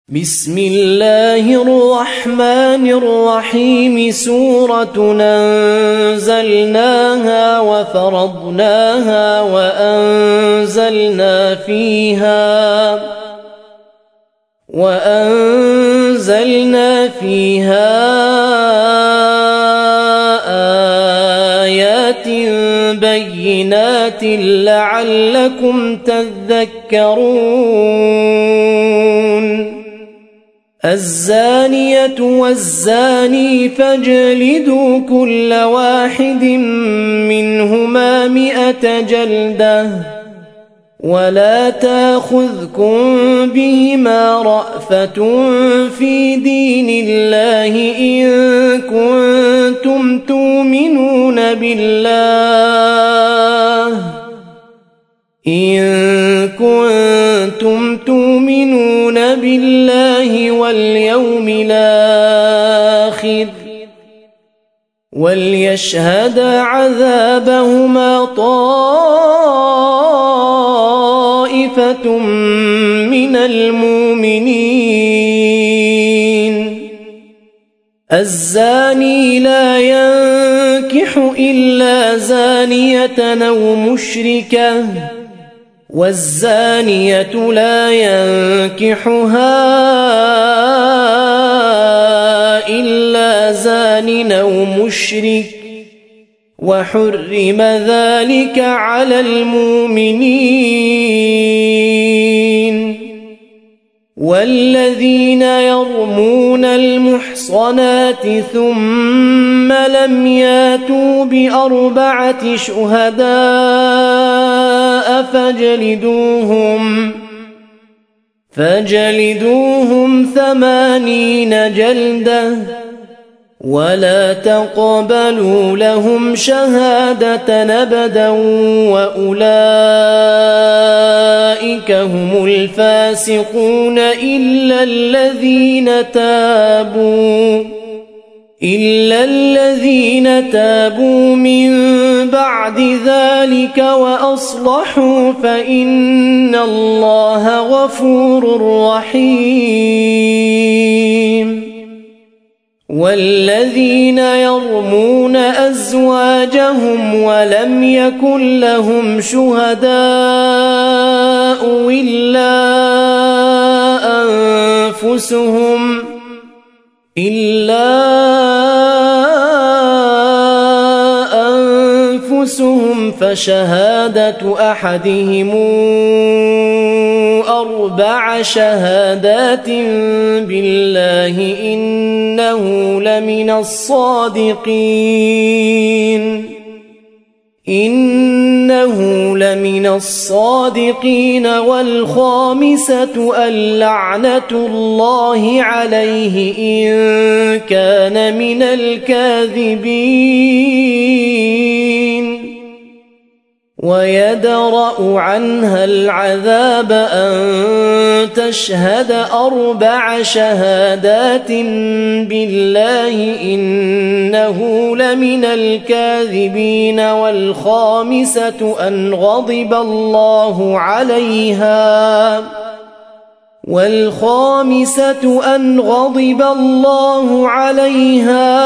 بسم الله الرحمن الرحيم. سورة أنزلناها وفرضناها وأنزلنا فيها آيات بينات لعلكم تذكرون. الزانية والزاني فاجلدوا كل واحد منهما 100 جلدة ولا تأخذكم بهما رأفة في دين الله إن كنتم تؤمنون بالله واليوم الآخر. وليشهد عذابهما طائفة من المؤمنين. الزاني لا ينكح إلا زانية أو مشركة، والزانية لا ينكحها إلا زان أو مشرك، وحرم ذلك على المؤمنين. والذين يرمون المحصنات ثم لم ياتوا ب4 شهداء فاجلدوهم 80 جلدة ولا تقبلوا لهم شهادة أبدا وأولئك هم الفاسقون إلا الذين تابوا من بعد ذلك وأصلحوا فإن الله غفور رحيم. والذين يرمون أزواجهم ولم يكن لهم شهداء إلا أنفسهم فشهادة أحدهم 4 شهادات بالله إنه لمن الصادقين. والخامسة اللعنة الله عليه إن كان من الكاذبين. ويدرأ عنها العذاب أن تشهد 4 شهادات بالله إنه لمن الكاذبين. والخامسة أن غضب الله عليها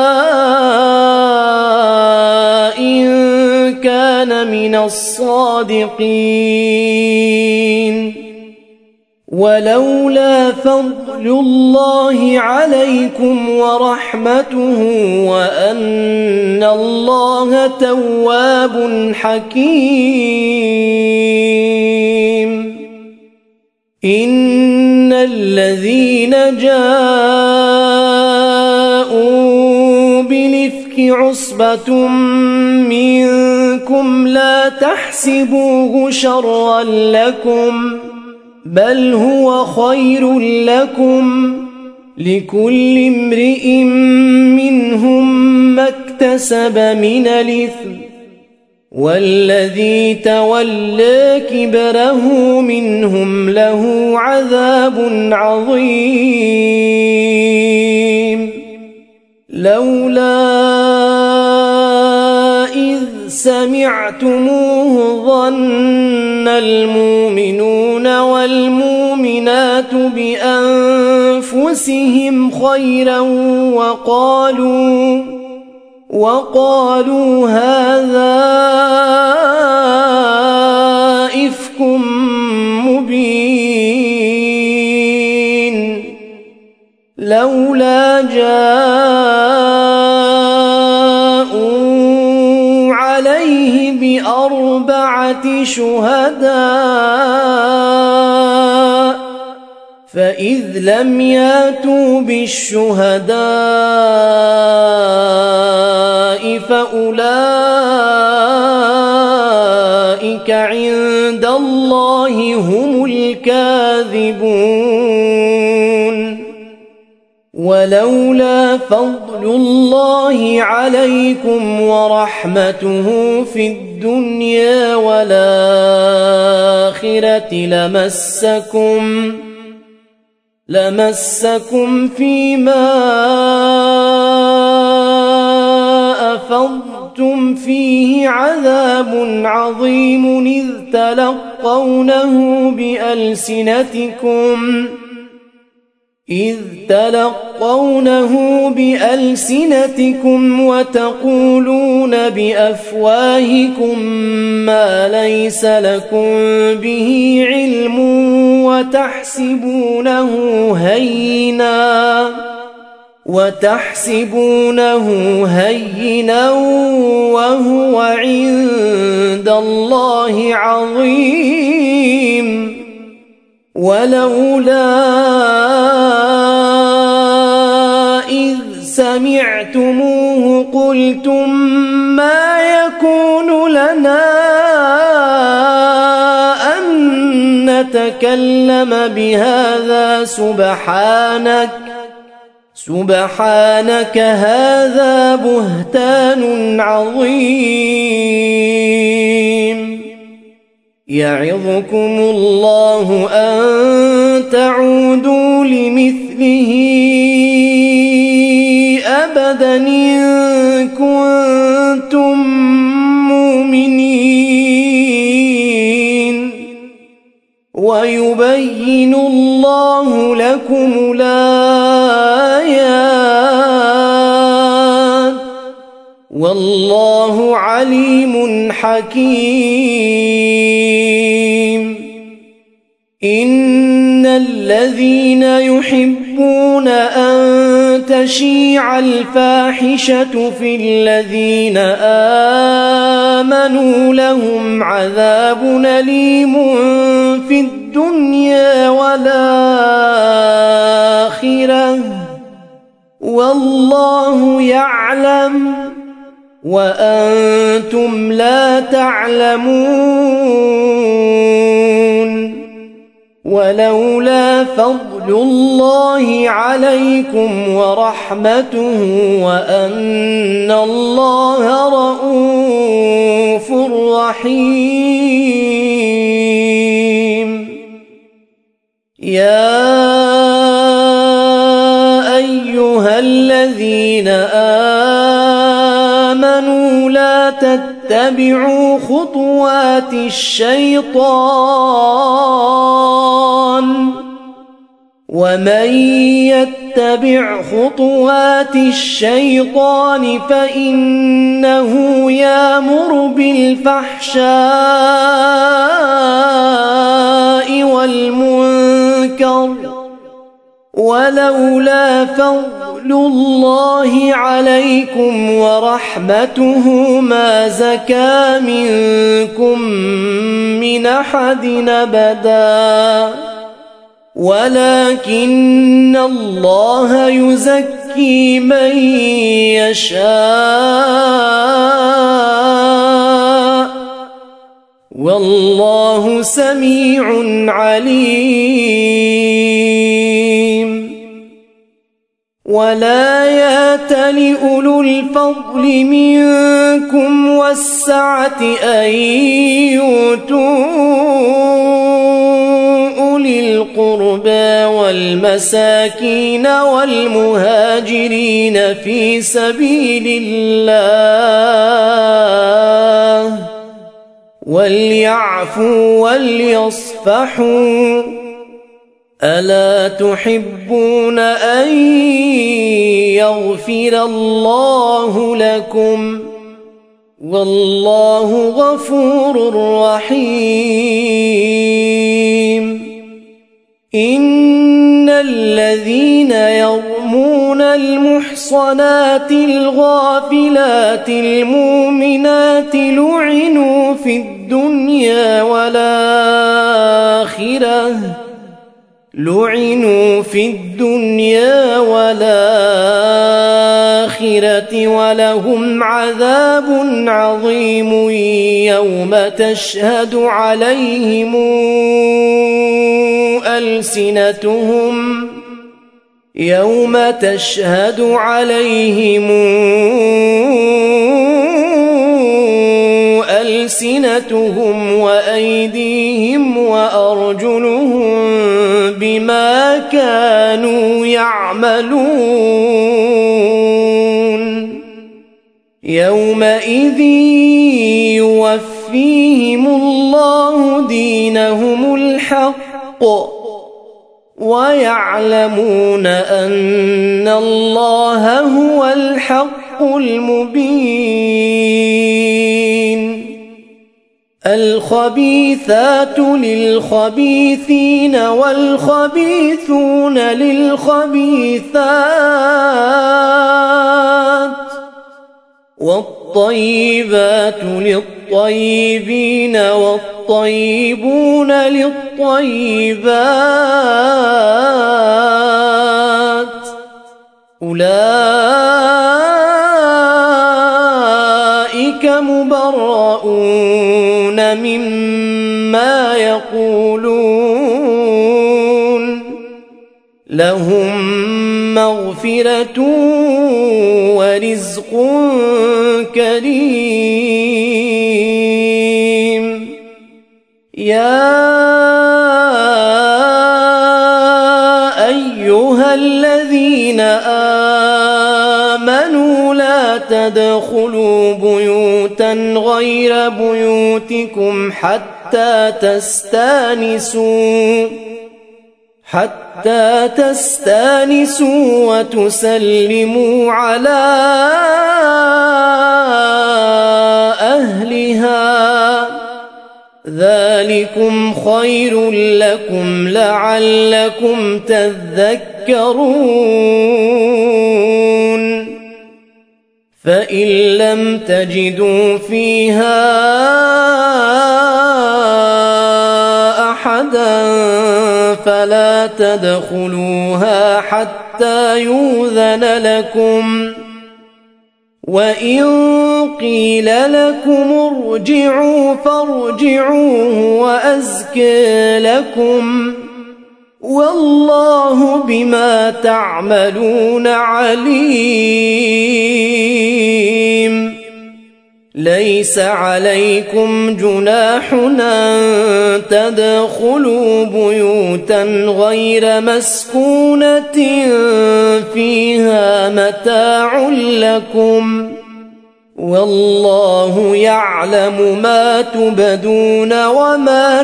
إن كان من الصادقين. ولولا فضل الله عليكم ورحمته وأن الله تواب حكيم. إن الذين جاءوا بالإفك عصبة منكم لا تحسبوه شرا لكم بل هو خير لكم، لكل امرئ منهم ما اكتسب من الإثم، والذي تولى كبره منهم له عذاب عظيم. لولا إذ سمعتموه ظن المؤمنون والمؤمنات بأنفسهم أنفسهم خيرا وقالوا هذا إفك مبين لولا جاءوا عليه بأربعة شهداء فإذ لم ياتوا بالشهداء فأولئك عند الله هم الكاذبون ولولا فضل الله عليكم ورحمته في الدنيا والآخرة لمسكم فيما أفضتم فيه عذاب عظيم إذ تلقونه بألسنتكم وتقولون بأفواهكم ما ليس لكم به علم وتحسبونه هينا وهو عند الله عظيم ولولا إذ سمعتموه قلتم ما يكون لنا أن نتكلم بهذا سبحانك هذا بهتان عظيم يعظكم الله أن تعودوا لمثله أبدا إن كنتم مؤمنين ويبين الله لكم الآيات والله عليم حكيم إن الذين يحبون أن تشيع الفاحشة في الذين آمنوا لهم عذاب أليم في الدنيا والآخرة والله يعلم وأنتم لا تعلمون ولولا فضل الله عليكم ورحمته وأن الله رؤوف رحيم يا أيها الذين آمنوا لا تتبعوا خطوات الشيطان ومن يتبع خطوات الشيطان فإنه يأمر بالفحشاء والمنكر ولولا فضل الله عليكم ورحمته ما زكى منكم من أحد أبدا ولكن الله يزكي من يشاء والله سميع عليم ولا يأتل أولو الفضل منكم والسعة أن يؤتوا أولي القربى والمساكين والمهاجرين في سبيل الله وليعفوا وليصفحوا ألا تحبون أن يغفر الله لكم والله غفور رحيم إن الذين يرمون المحصنات الغافلات المؤمنات لعنوا في الدنيا والآخرة ولهم عذاب عظيم يوم تشهد عليهم ألسنتهم وأيديهم وأرجلهم بما كانوا يعملون يومئذ يوفيهم الله دينهم الحق ويعلمون أن الله هو الحق المبين الخبيثات للخبيثين والخبيثون للخبيثات والطيبات للطيبين والطيبون للطيبات أولئك مبرؤون مما يقولون لهم مغفرة ورزق كريم يا أيها الذين آمنوا لا تدخلوا بيوتا غير بيوتكم حتى تستانسوا وتسلموا على أهلها ذلكم خير لكم لعلكم تذكرون فإن لم تجدوا فيها أحدا فلا تدخلوها حتى يؤذن لكم وإن قيل لكم ارجعوا فارجعوا هو أزكى لكم والله بما تعملون عليم ليس عليكم جناح أن تدخلوا بيوتا غير مسكونة فيها متاع لكم والله يعلم ما تبدون وما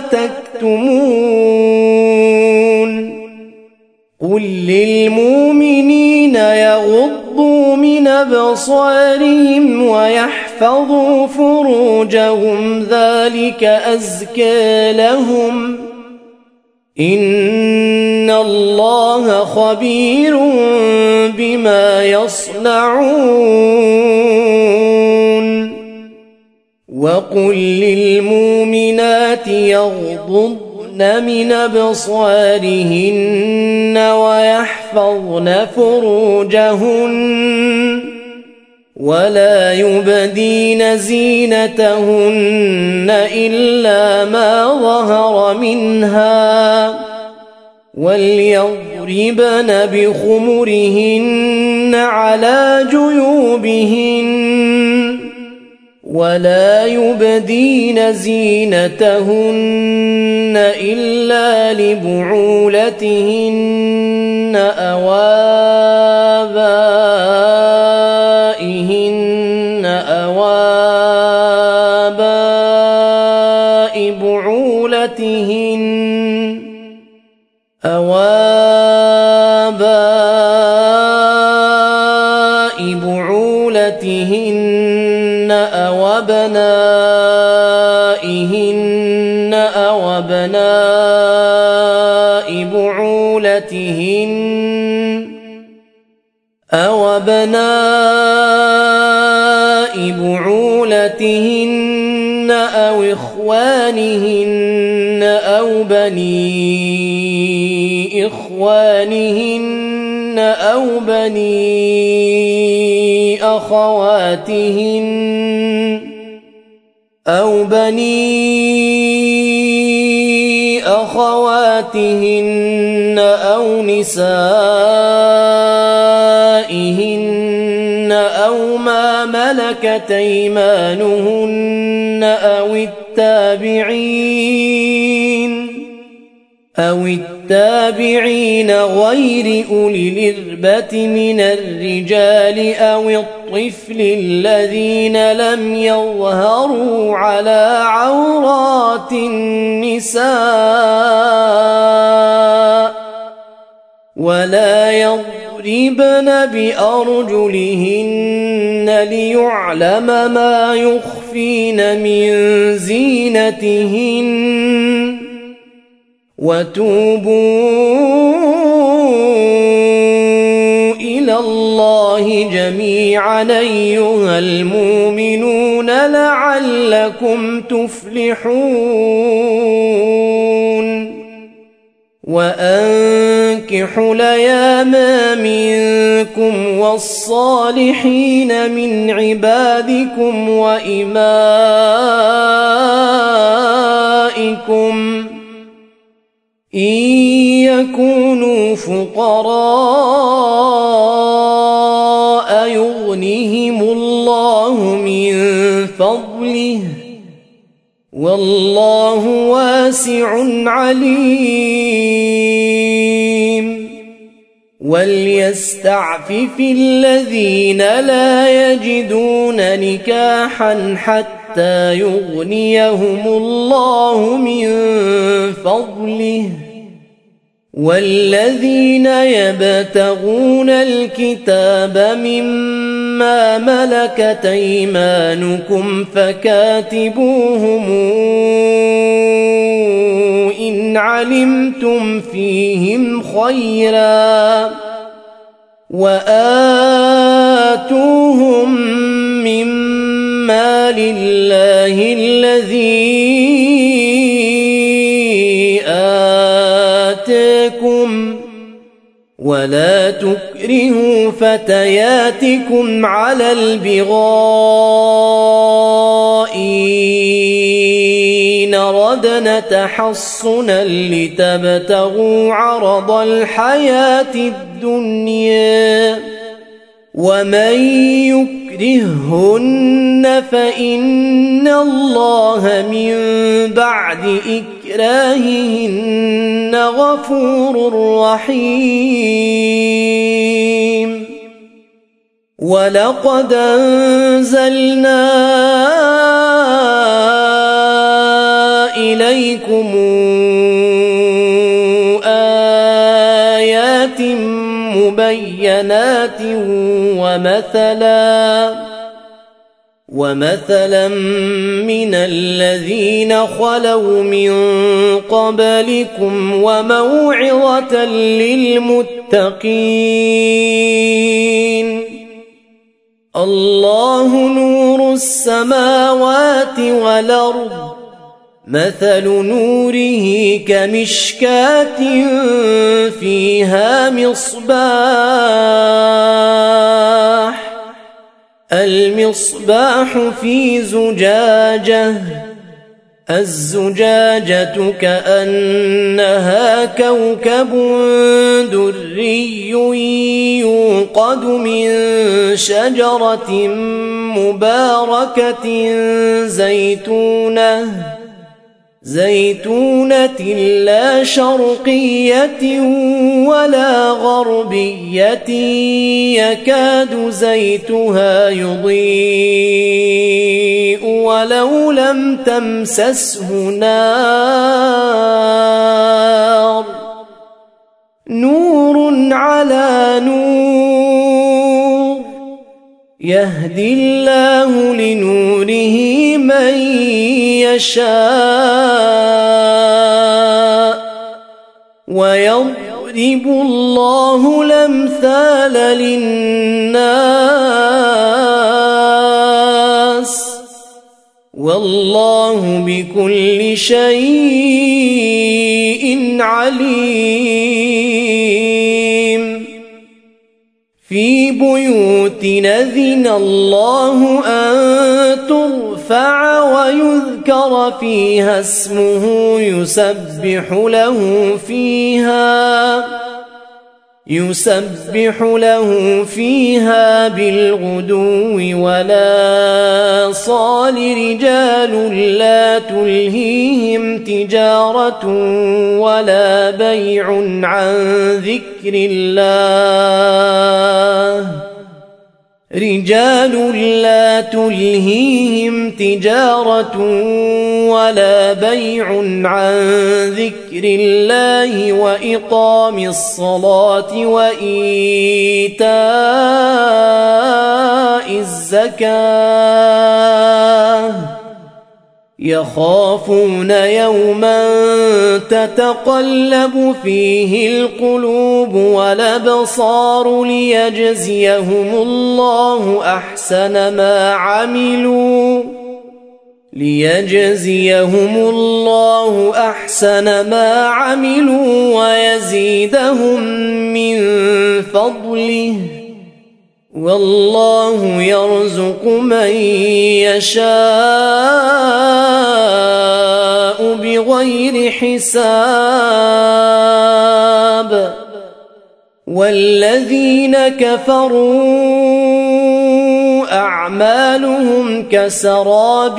تكتمون قل للمؤمنين يغضوا من أبصارهم ويحفظوا فروجهم ذلك أزكى لهم إن الله خبير بما يصنعون وقل للمؤمنات يغضضن من أبصارهن ويحفظن فروجهن ولا يبدين زينتهن إلا ما ظهر منها وليضربن بخمرهن على جيوبهن ولا يبدين زينتهن إلا لبعولتهن أو آبائهن أو آباء بعولتهن أو أو أبناء بعولتهن أو إخوانهن أو بني إخوانهن أو بني أخواتهن أو نسائهن أو ما ملكت أيمانهن أو التابعين غير أولي الإربة من الرجال أو الطفل الذين لم يظهروا على عورات النساء ولا يضربن بأرجلهن ليعلم ما يخفين من زينتهن وتوبوا إلى الله جميعا أيها المؤمنون لعلكم تفلحون وأنكحوا الأيام منكم والصالحين من عبادكم وإمائكم إن يكونوا فقراء يغنهم الله من فضله والله واسع عليم وليستعفف الذين لا يجدون نكاحا حتى يغنيهم الله من فضله والذين يبتغون الكتاب مما ملكت أيمانكم فكاتبوهم إن علمتم فيهم خيرا وآتوهم مما لله الذي آتاكم ولا تكرهوا فتياتكم على البغاء إن ردنا تحصنا لتبتغوا عرض الحياة الدنيا ومن يكرههن فإن الله من بعد إكراههن غفور رحيم ولقد أنزلنا إليكم آيات مبينات ومثلا من الذين خلوا من قبلكم وموعظة للمتقين الله نور السماوات والأرض مثل نوره كمشكاة فيها مصباح المصباح في زجاجة الزجاجة كأنها كوكب دري يوقد من شجرة مباركة زيتونة لا شرقية ولا غربية يكاد زيتها يضيء ولو لم تمسسه نار نور على نور يهدي الله لنوره من يشاء ويضرب يضرب الله الأمثال للناس والله بكل شيء عليم. في بيوت أذن الله أن ترفع ويذكر فيها اسمه يسبح له فيها بالغدو ولا صال رجال لا تلهيهم تجارة ولا بيع عن ذكر الله وإقام الصلاة وإيتاء الزكاة يخافون يوما تتقلب فيه القلوب والأبصار ليجزيهم الله أحسن ما عملوا ويزيدهم من فضله والله يرزق من يشاء بغير حساب. والذين كفروا أعمالهم كسراب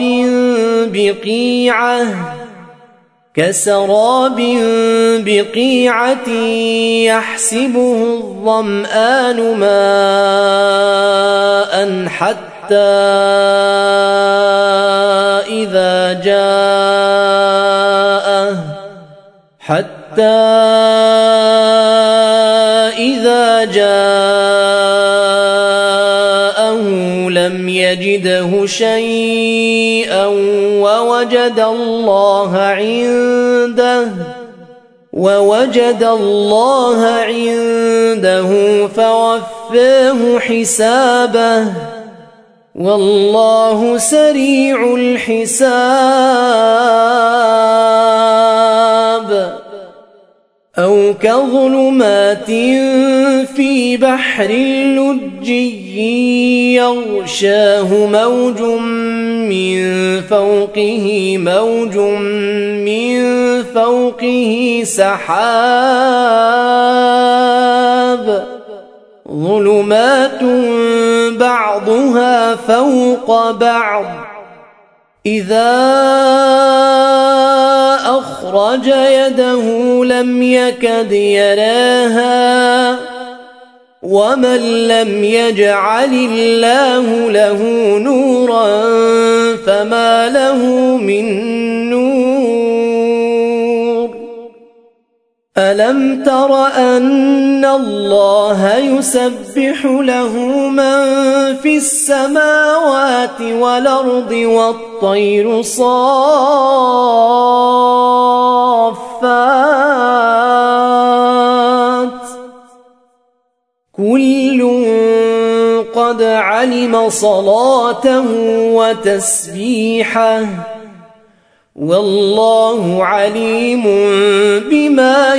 بقيعة يحسبه الظمآن ماء حتى إذا جاءه لم يجده شيئا ووجد الله عنده فوفاه حسابه والله سريع الحساب. أو كظلمات في بحر لجي يغشاه موج من فوقه سحاب ظلمات بعضها فوق بعض إذا أخرج يده لم يكد يراها ومن لم يجعل الله له نورا فما له من نور. ألم تر أن الله يسبح له من في السماوات والأرض والطير صافات كل قد علم صلاته وتسبيحه والله عليم بما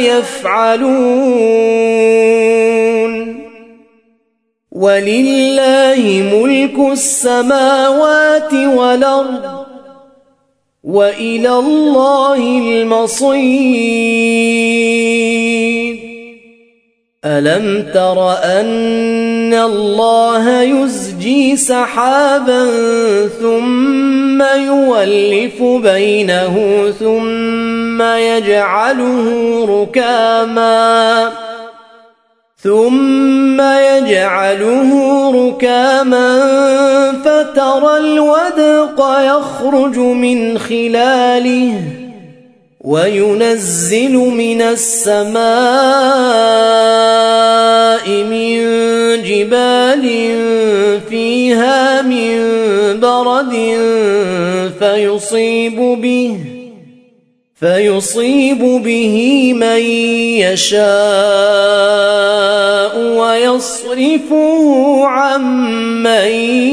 يفعلون. ولله ملك السماوات والأرض وإلى الله المصير. ألم تر أن الله يزجي سحابا ثم يولف بينه ثم يجعله ركاما فترى الودق يخرج من خلاله وينزل من السماء من جبال فيها من برد فيصيب به من يشاء ويصرفه عن من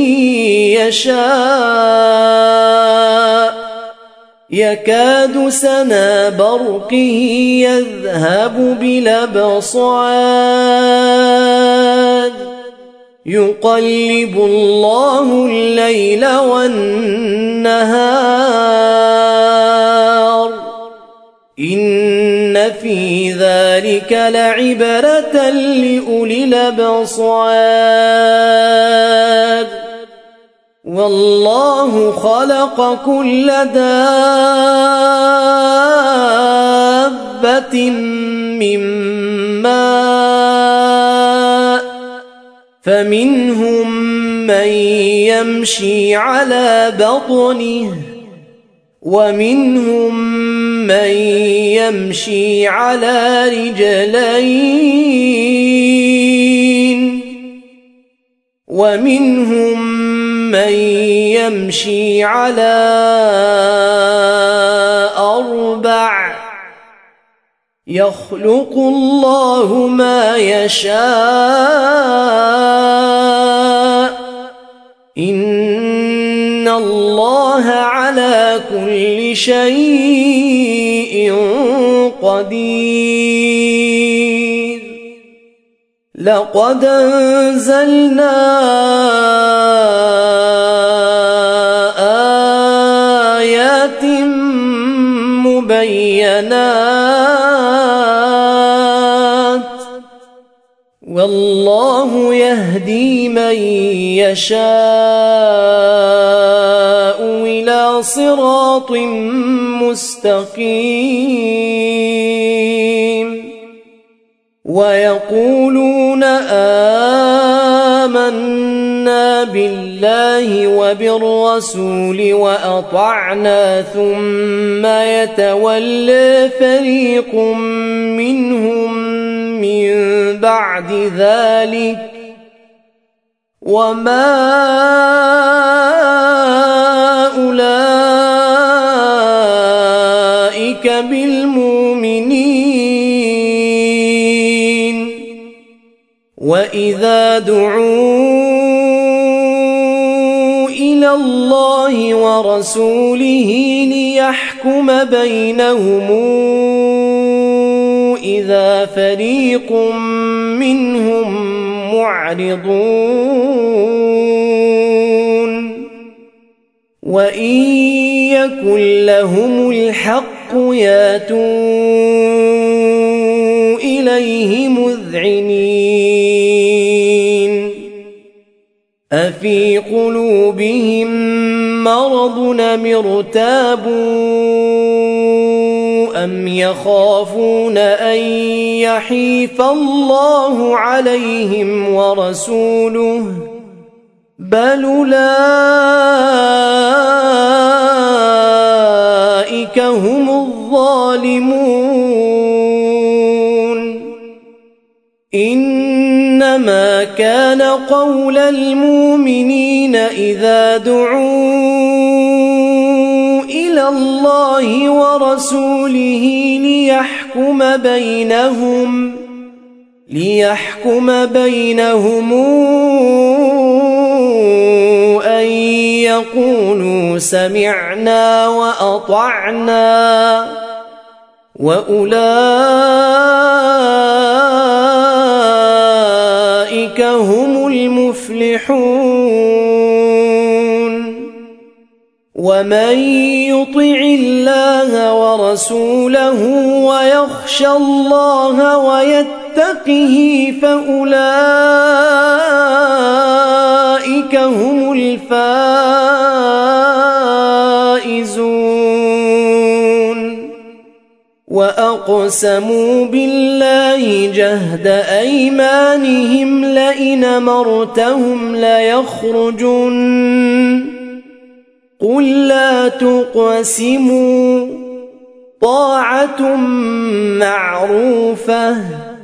يشاء يكاد سنا برقه يذهب بالأبصار يقلب الله الليل والنهار إن في ذلك لعبرة لأولي الأبصار والله خلق كل دابة من ماء فمنهم من يمشي على بطنه ومنهم من يمشي على رجلين ومنهم من يمشي على أربع يخلق الله ما يشاء إن الله على كل شيء قدير لقد أنزلنا آيات مبينات والله يهدي من يشاء إلى صراط مستقيم ويقولون آمنا بالله وبالرسول وأطعنا ثم يتولى فريق منهم من بعد ذلك وما أولئك بالمؤمنين وإذا دعوا إلى الله ورسوله ليحكم بينهم إذا فريق منهم معرضون وإن يكن لهم الحق ياتوا إليه مذعنين أفي قلوبهم مرض أم ارتابوا أم يخافون أن يحيف الله عليهم ورسوله بل أولئك هم الظالمون إنما كان قول المؤمنين إذا دعوا إلى الله ورسوله ليحكم بينهم أن يقولوا سمعنا وأطعنا وأولئك هم المفلحون ومن يطع الله ورسوله ويخشى الله ويتقه فأولئك هم الفائزون وأقسموا بالله جهد أيمانهم لئن أمرتهم ليخرجن قل لا تقسموا طاعة معروفة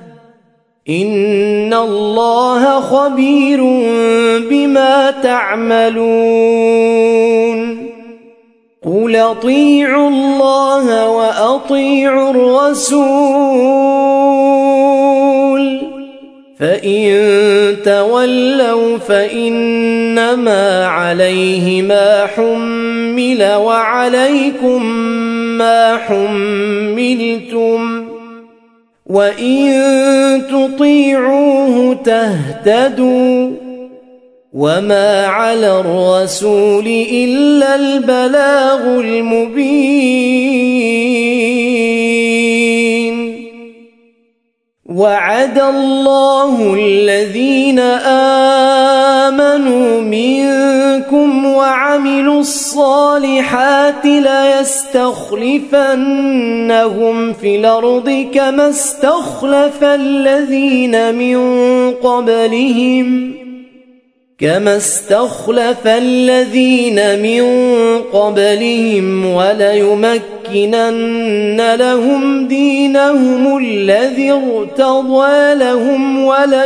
إن الله خبير بما تعملون قل قُلْ أَطِيعُوا اللَّهَ وَأَطِيعُوا الرَّسُولَ فَإِن تَوَلَّوْا فَإِنَّمَا عَلَيْهِ مَا حُمِّلَ وَعَلَيْكُمْ مَا حُمِّلْتُمْ وَإِن تُطِيعُوهُ تَهْتَدُوا وَمَا عَلَى الرَّسُولِ إِلَّا الْبَلَاغُ الْمُبِينُ وَعَدَ اللَّهُ الَّذِينَ آمَنُوا مِنكُمْ وَعَمِلُوا الصَّالِحَاتِ لَيَسْتَخْلِفَنَّهُمْ فِي الْأَرْضِ كَمَا اسْتَخْلَفَ الَّذِينَ مِن قَبْلِهِمْ وَلَيُمَكِّنَنَّ لَهُمْ دِينَهُمُ الَّذِي ارْتَضَىٰ لَهُمْ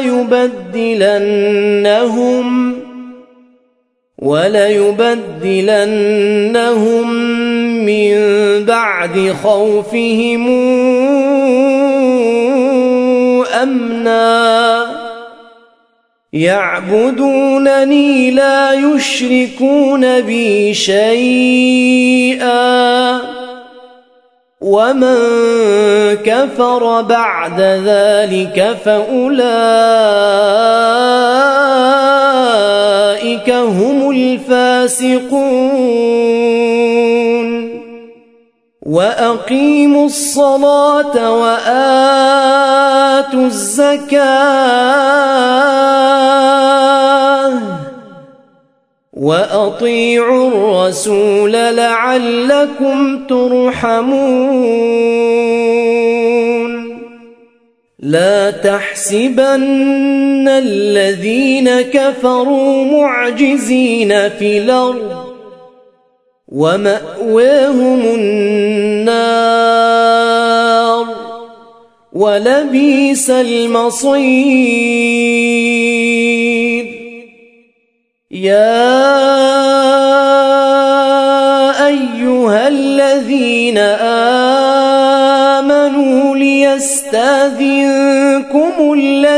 وَلَيُبَدِّلَنَّهُم مِّن بَعْدِ خَوْفِهِمْ أَمْنًا يَعْبُدُونَنِي لَا يُشْرِكُونَ بِي شَيْئًا وَمَن كَفَرَ بَعْدَ ذَلِكَ فَأُولَٰئِكَ هُمُ الْفَاسِقُونَ وَأَقِيمُوا الصَّلَاةَ وَآتُوا الزَّكَاةَ وَأَطِيعُوا الرَّسُولَ لَعَلَّكُمْ تُرْحَمُونَ لَا تَحْسَبَنَّ الَّذِينَ كَفَرُوا مُعْجِزِينَ فِي الْأَرْضِ وَمَأْوَاهُمُ النَّارُ وَلَبِئْسَ الْمَصِيرُ يَا أَيُّهَا الَّذِينَ آمَنُوا لِيَسْتَأْذِنكُمُ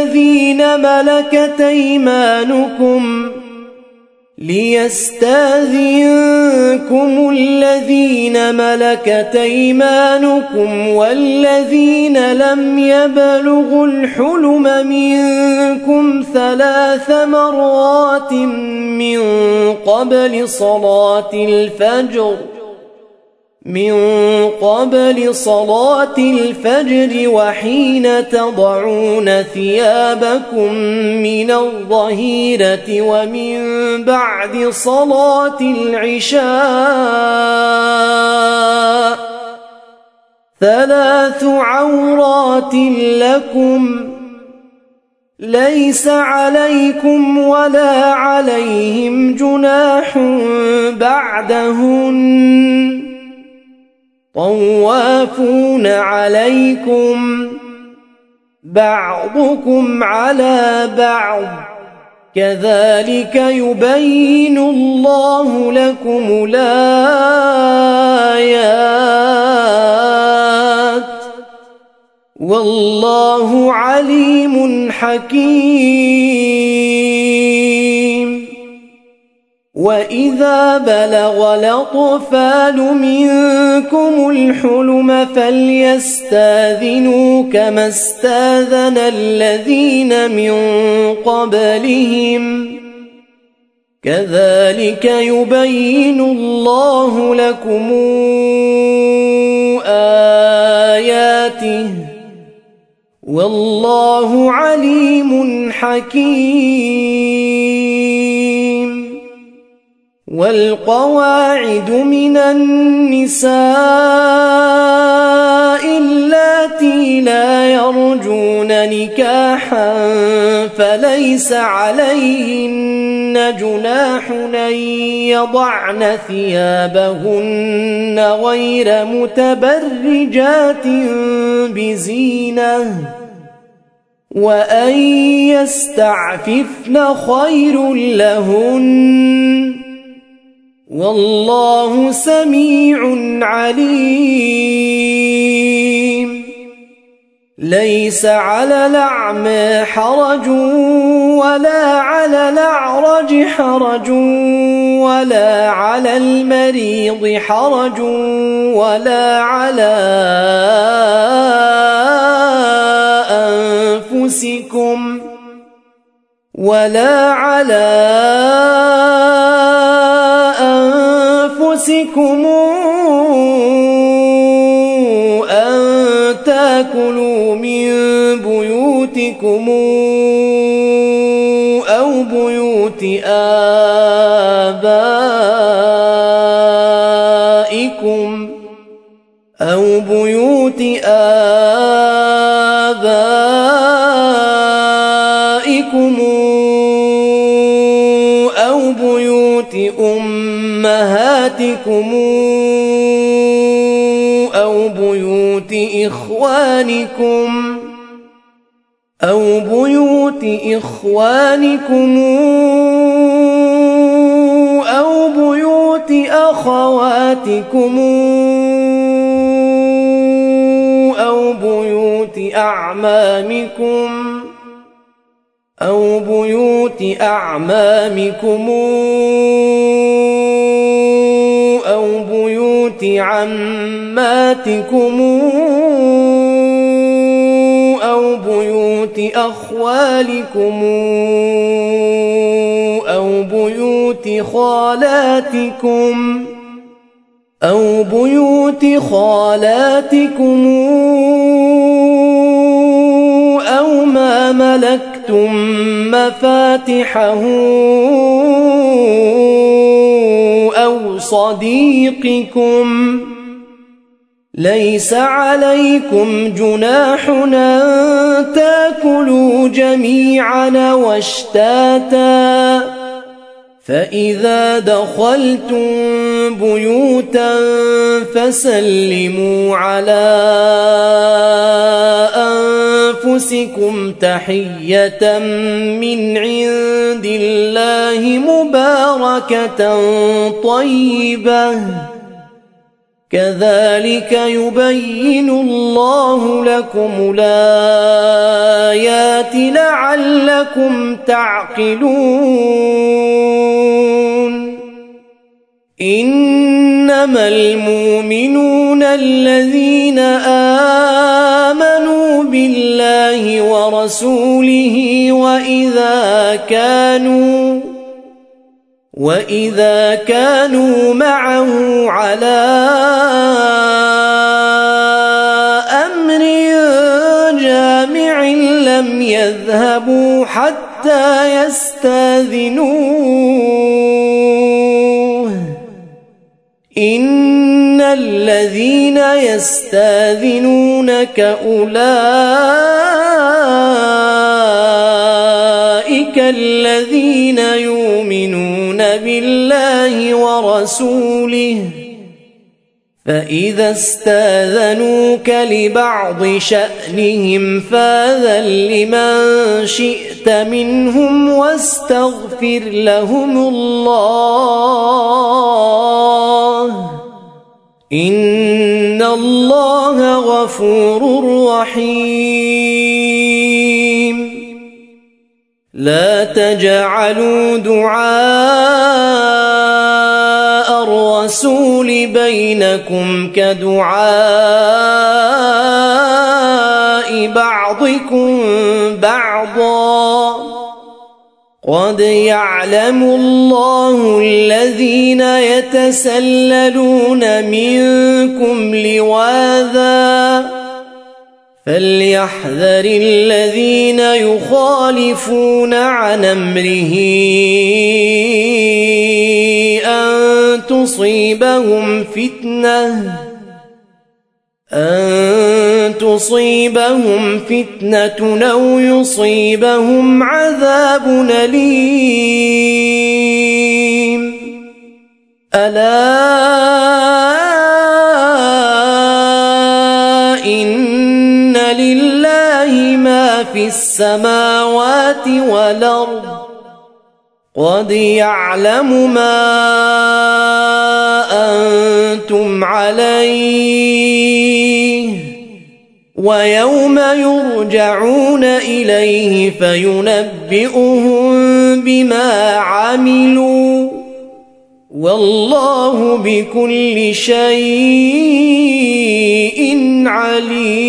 الَّذِينَ مَلَكَتْ أَيْمَانُكُمْ وَالَّذِينَ لَمْ يَبْلُغُوا الْحُلُمَ مِنكُمْ 3 مرات من قبل صلاة الفجر وحين تضعون ثيابكم من الظهيرة ومن بعد صلاة العشاء 3 عورات لكم ليس عليكم ولا عليهم جناح بعدهن طوافون عليكم بعضكم على بعض كذلك يبين الله لكم الآيات والله عليم حكيم وإذا بلغ الأطفال منكم الحلم فليستاذنوا كما استاذن الذين من قبلهم كذلك يبين الله لكم آياته والله عليم حكيم والقواعد من النساء اللاتي لا يرجون نكاحا فليس عليهن جناح أن يضعن ثيابهن غير متبرجات بزينة وأن يستعففن خير لهن والله سميع عليم. ليس على الأعمى حرج ولا على الأعرج حرج ولا على المريض حرج ولا على أنفسكم أن تأكلوا من بيوتكم أو بيوت آبائكم أو بيوت أمهاتكم أو بيوت إخوانكم أو بيوت أخواتكم أو بيوت أعمامكم أو بيوت عماتكم أو بيوت أخوالكم أو بيوت خالاتكم أو ما ملكتم مفاتحه أو صديقكم. ليس عليكم جناح أن تأكلوا جميعا واشتاتا، فإذا دخلتم بيوتا فسلموا على أنفسكم تحية من عند الله مباركة طيبة، كذلك يبين الله لكم الآيات لعلكم تعقلون. إنما المؤمنون الذين آمنوا بالله ورسوله وإذا كانوا معه على أمر جامع لم يذهبوا حتى يستأذنوه. إن الذين يستأذنونك أولئك الذين يؤمنون بالله ورسوله، فإذا استأذنوك لبعض شأنهم فأذن لمن شئت منهم واستغفر لهم الله، إن الله غفور رحيم. لا تجعلوا دعاء الرسول بينكم كدعاء بعضكم بعضا، قد يعلم الله الذين يتسللون منكم لواذا، فليحذر الذين يخالفون عن أمره أن تصيبهم فتنة أو يصيبهم عذاب أليم. ألا إن لله ما في السماوات والأرض، قد يعلم ما أنتم عليه ويوم يرجعون إليه فينبئهم بما عملوا والله بكل شيء عليم.